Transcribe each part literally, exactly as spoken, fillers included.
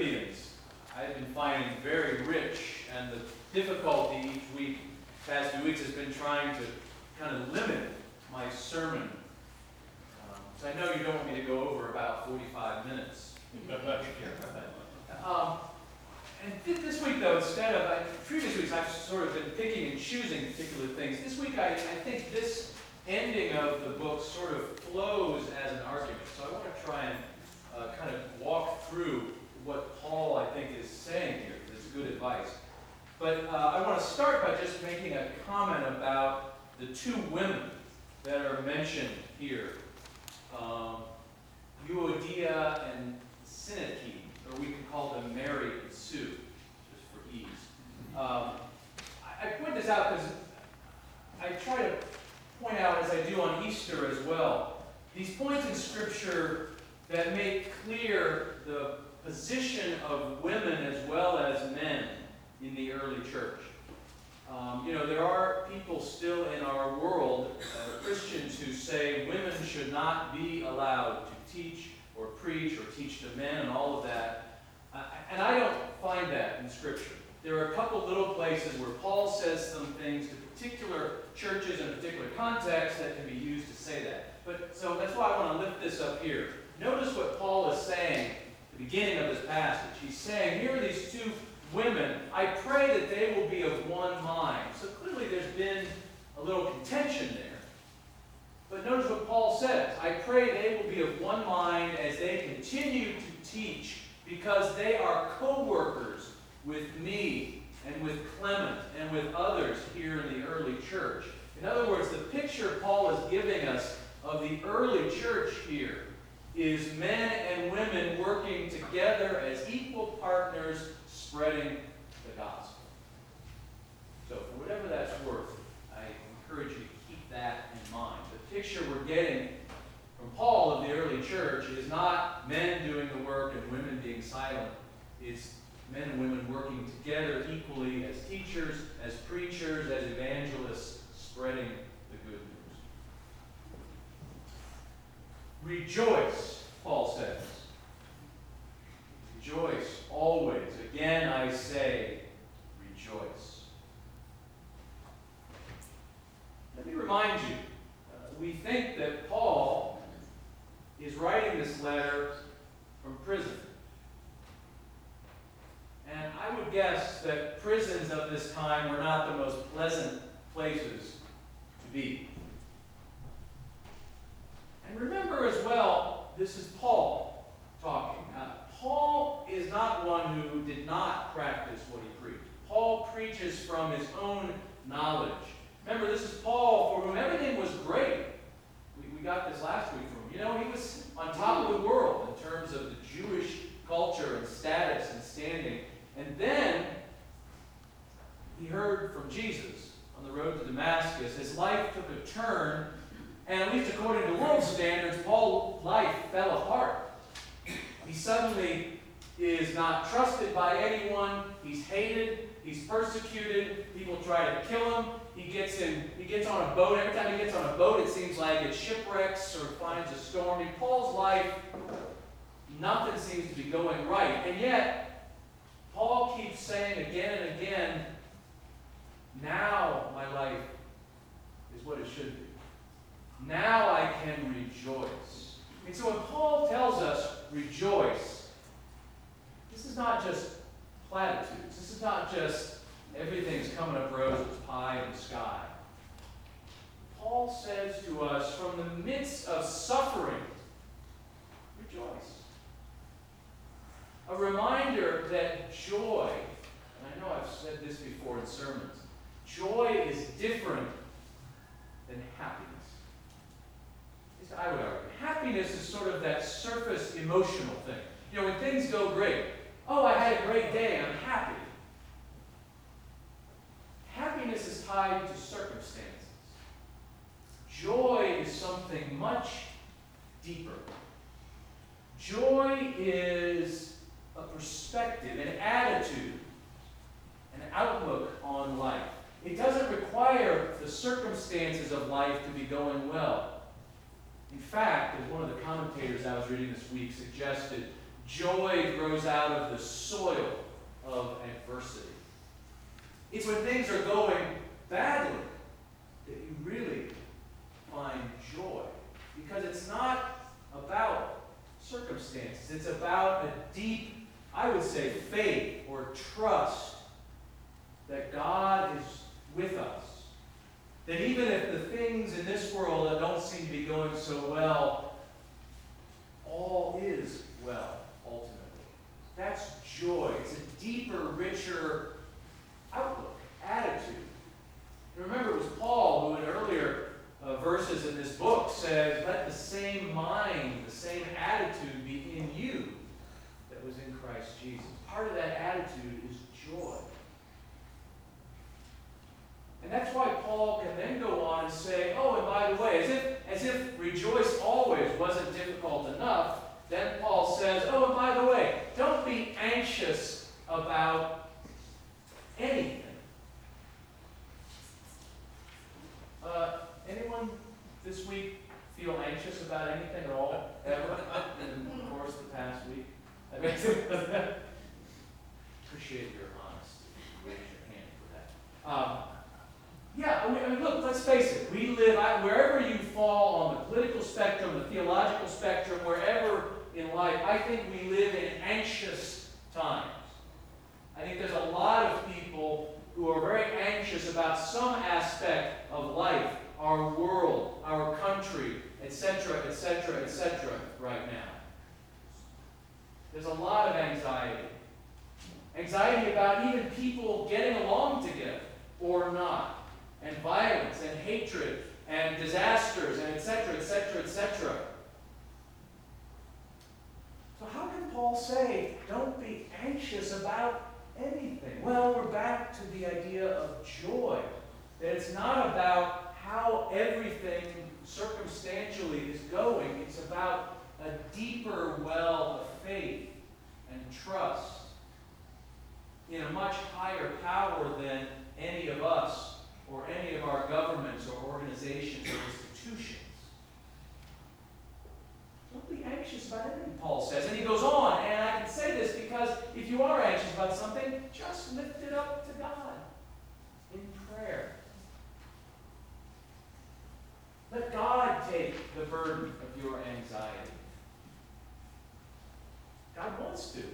Philippians, I've been finding very rich, and the difficulty each week, past few weeks, has been trying to kind of limit my sermon. Um, so I know you don't want me to go over about forty-five minutes. um, and th- this week, though, instead of, I, previous weeks, I've sort of been picking and choosing particular things. This week, I, I think this ending of the book sort of flows as an argument. So I want to try and uh, kind of walk through what Paul, I think, is saying here. It's good advice. But uh, I want to start by just making a comment about the two women that are mentioned here. Um, Euodia and Syntyche, or we can call them Mary and Sue, just for ease. Um, I, I point this out because I try to point out, as I do on Easter as well, these points in Scripture that make clear the position of women as well as men in the early church. Um, you know, there are people still in our world, uh, Christians, who say women should not be allowed to teach or preach or teach to men and all of that. Uh, and I don't find that in Scripture. There are a couple little places where Paul says some things to particular churches in a particular context that can be used to say that. But so that's why I want to lift this up here. Notice what Paul is saying at the beginning of this passage. He's saying, here are these two women. I pray that they will be of one mind. So clearly there's been a little contention there. But notice what Paul says. I pray they will be of one mind as they continue to teach, because they are co-workers with me and with Clement and with others here in the early church. In other words, the picture Paul is giving us of the early church here is men and women working together as equal partners spreading the gospel. So for whatever that's worth, I encourage you to keep that in mind. The picture we're getting from Paul of the early church is not men doing the work and women being silent. It's men and women working together equally as teachers, as preachers, as evangelists, spreading the good news. Rejoice, Paul says. Rejoice always. Again, I say, rejoice. Let me remind you, uh, we think that Paul is writing this letter from prison. And I would guess that prisons of this time were not the most pleasant places to be. And remember as well, this is Paul talking. Uh, Paul is not one who did not practice what he preached. Paul preaches from his own knowledge. Remember, this is Paul, for whom everything was great. We, we got this last week from him. You know, he was on top of the world in terms of the Jewish culture and status and standing. And then he heard from Jesus on the road to Damascus. His life took a turn, and at least according to world standards, Paul's life fell apart. He suddenly is not trusted by anyone. He's hated. He's persecuted. People try to kill him. He gets in. He gets on a boat. Every time he gets on a boat, it seems like it shipwrecks or finds a storm. In Paul's life, nothing seems to be going right. And yet, Paul keeps saying again and again, now my life is what it should be. Now I can rejoice. And so when Paul tells us rejoice, this is not just platitudes. This is not just everything's coming up roses, pie in the sky. Paul says to us, from the midst of suffering, rejoice. A reminder that joy, and I know I've said this before in sermons, joy is different than happiness. At least I would argue. Happiness is sort of that surface emotional thing. You know, when things go great, oh, I had a great day, I'm happy. Happiness is tied to circumstances. Joy is something much deeper. Joy is a perspective, an attitude, an outlook on life. It doesn't require the circumstances of life to be going well. In fact, as one of the commentators I was reading this week suggested, Joy grows out of the soil of adversity. It's when things are going badly that you really find joy. Because it's not about circumstances. It's about a deep, I would say, faith or trust that God is with us. That even if the things in this world that don't seem to be going so well, all is well, ultimately. That's joy. It's a deeper, richer outlook, attitude. And remember, it was Paul who in earlier uh, verses in this book said, let the same mind, the same attitude be in you that was in Christ Jesus. Part of that attitude is joy. And that's why Paul can then go on and say, oh, and by the way, as if, as if rejoice always wasn't difficult enough, then Paul says, oh, and by the way, don't be anxious about anything. Uh, anyone this week feel anxious about anything at all, ever, in the course of the past week? I mean, appreciate your honesty. Raise your hand for that. Um, Yeah, I mean, I mean, look, let's face it. We live, I, wherever you fall on the political spectrum, the theological spectrum, wherever in life, I think we live in anxious times. I think there's a lot of people who are very anxious about some aspect of life, our world, our country, et cetera, et cetera, et cetera, right now. There's a lot of anxiety. Anxiety about even people getting along together or not. And violence, and hatred, and disasters, and et cetera, et cetera, et cetera. So how can Paul say, don't be anxious about anything? Well, we're back to the idea of joy. That it's not about how everything circumstantially is going. It's about a deeper well of faith and trust in a much higher power than any of us or any of our governments or organizations or institutions. Don't be anxious about anything, Paul says. And he goes on, and I can say this because if you are anxious about something, just lift it up to God in prayer. Let God take the burden of your anxiety. God wants to.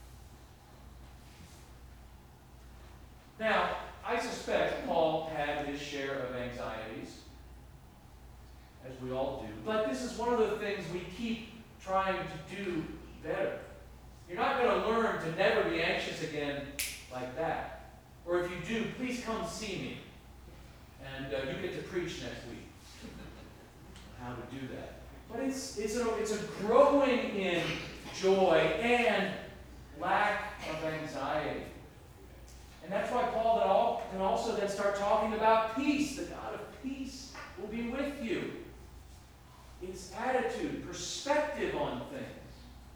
Now, I suspect Paul had his share of anxieties, as we all do. But this is one of the things we keep trying to do better. You're not going to learn to never be anxious again like that. Or if you do, please come see me. And uh, you get to preach next week how to do that. But it's, it's, a, it's a growing in joy and lack of anxiety. And that's why Paul can also then start talking about peace. The God of peace will be with you. It's attitude, perspective on things.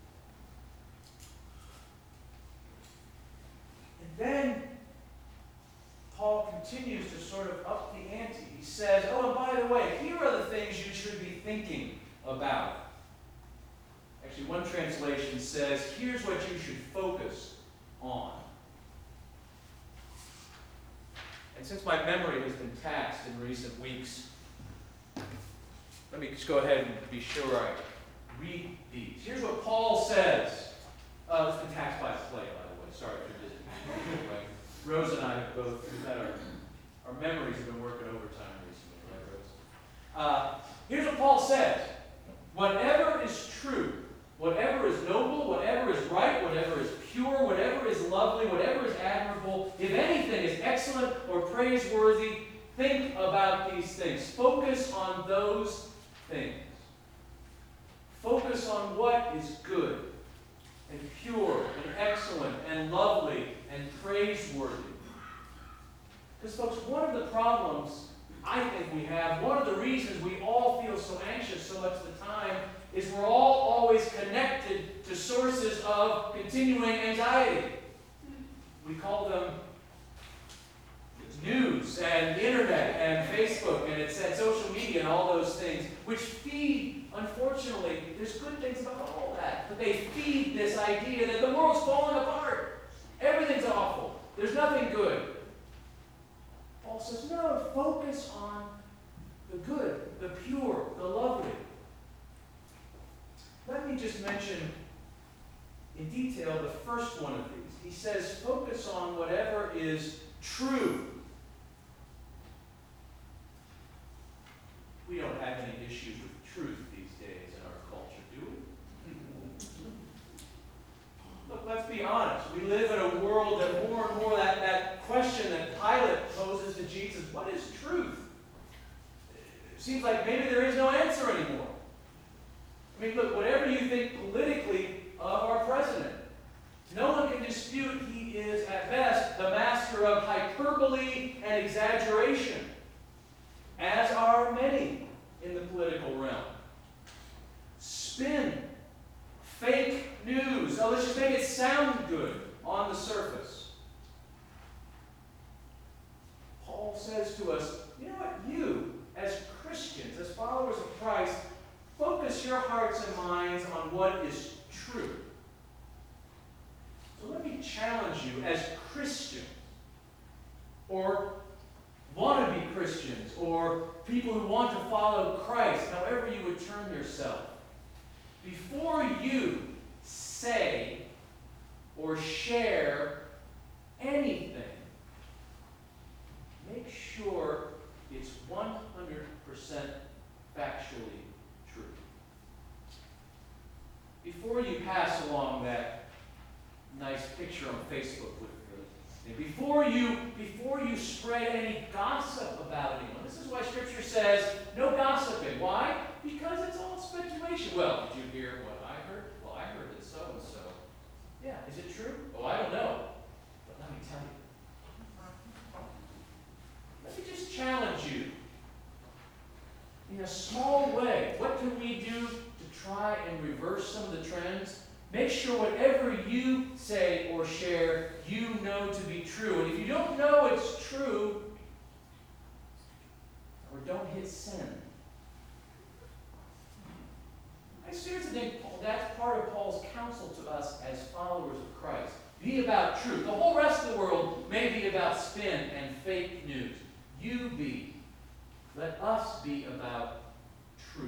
And then Paul continues to sort of up the ante. He says, oh, and by the way, here are the things you should be thinking about. Actually, one translation says, here's what you should focus on. And since my memory has been taxed in recent weeks, let me just go ahead and be sure I read these. Here's what Paul says. Uh, it's been taxed by a play, by the way. Sorry for visiting. Right? Rose and I have both, we've had our, our memories have been working overtime recently, right, Rose? Uh, here's what Paul says. Whatever is true, whatever is noble, whatever is right, whatever is pure, whatever is lovely, whatever is admirable, if anything is excellent or praiseworthy, think about these things. Focus on those things. Focus on what is good and pure and excellent and lovely and praiseworthy. Because, folks, one of the problems I think we have, one of the reasons we all feel so anxious so much of the time, is we're all always connected to sources of continuing anxiety. We call them news and internet and Facebook and it's and social media and all those things, which feed, unfortunately, there's good things about all that, but they feed this idea that the world's falling apart. Everything's awful. There's nothing good. Paul says, no, focus on the good, the pure, the lovely. Let me just mention in detail the first one of these. He says, focus on whatever is true. We don't have any issues with truth these days in our culture, do we? Look, let's be honest. We live in a world that more and more that, that question that Pilate poses to Jesus, what is truth? It seems like maybe there is no answer anymore. I mean, look, whatever you think politically of our president, no one can dispute he is, at best, the master of hyperbole and exaggeration, as are many in the political realm. Spin, fake news. Oh, let's just make it sound good on the surface. Paul says to us, you know what? You, as Christians, as followers of Christ, focus your hearts and minds on what is true. So let me challenge you as Christians, or wannabe Christians, or people who want to follow Christ, however you would term yourself. Before you say or share anything, make sure it's one hundred percent factually true. Before you pass along that nice picture on Facebook with and before you before you spread any gossip about anyone, this is why Scripture says no gossiping. Why? Because it's all speculation. Well, did you hear what I heard? Well, I heard that so and so. Yeah, is it true? Oh, I don't know. But let me tell you. Let me just challenge you in a small way. What can we do to try and reverse some of the trends? Make sure whatever you say or share, you know to be true. And if you don't know it's true, or don't hit send. I seriously think that's part of Paul's counsel to us as followers of Christ. Be about truth. The whole rest of the world may be about spin and fake news. You be. Let us be about truth.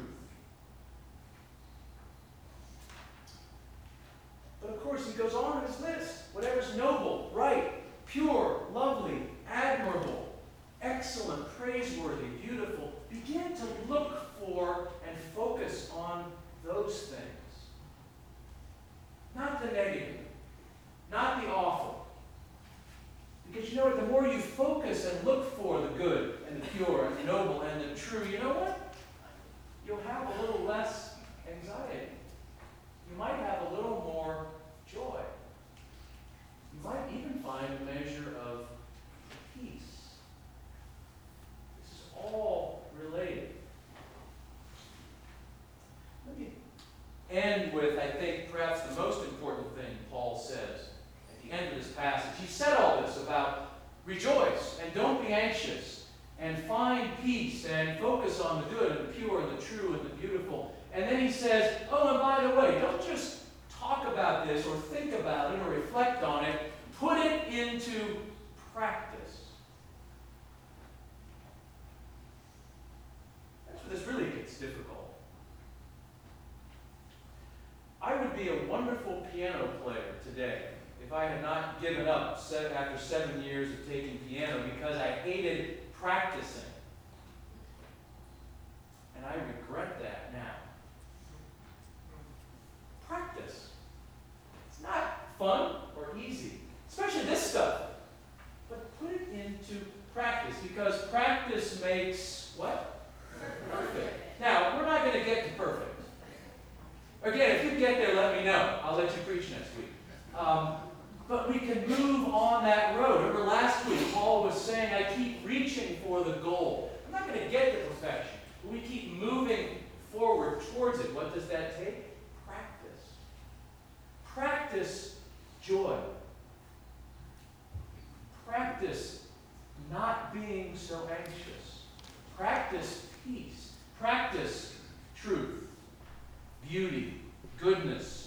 But of course, he goes on in his list. Whatever's noble, right, pure, lovely, admirable, excellent, praiseworthy, beautiful. Begin to look for and focus on those things. Not the negative. Not the awful. Because you know what? The more you focus and look for the good and the pure and the noble and the true, you know what? You'll have a little less anxiety. You might have a little more joy. You might even find a measure of peace. This is all related. Let me end with, I think, perhaps the most important thing Paul says at the end of this passage. He said all this about rejoice and don't be anxious and find peace and focus on the good and the pure and the true and the beautiful. And then he says, oh, and by the way, don't just talk about this or think about it or reflect on it. Put it into practice. That's where this really gets difficult. I would be a wonderful piano player today if I had not given up after seven years of taking piano because I hated practicing. And I regret that now. Practice. It's not fun or easy, especially this stuff. But put it into practice because practice makes what? Perfect. Now, we're not going to get to perfect. Again, if you get there, let me know. I'll let you preach next week. Um, but we can move on that road. Remember last week, Paul was saying, I keep reaching for the goal. I'm not going to get to perfection, but we keep moving forward towards it. What does that take? Practice. Practice joy. Practice not so anxious. Practice peace. Practice truth, beauty, goodness,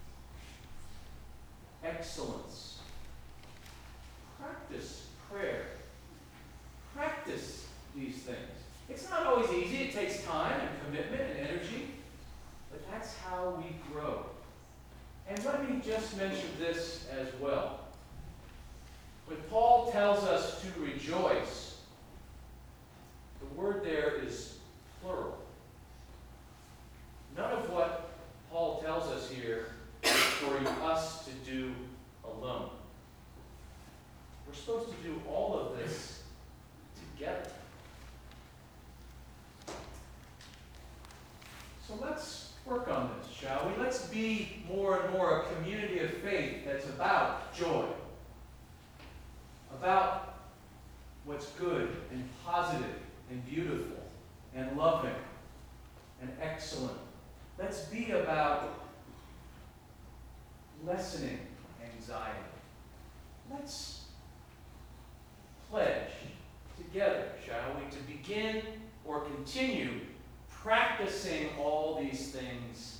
excellence. Practice prayer. Practice these things. It's not always easy. It takes time and commitment and energy. But that's how we grow. And let me just mention this as well. When Paul tells us to rejoice, the word there is plural. None of what Paul tells us here is for us to do alone. We're supposed to do all of this together. So let's work on this, shall we? Let's be more and more a community of faith that's about joy, about what's good and positive and beautiful and loving and excellent. Let's be about lessening anxiety. Let's pledge together, shall we, to begin or continue practicing all these things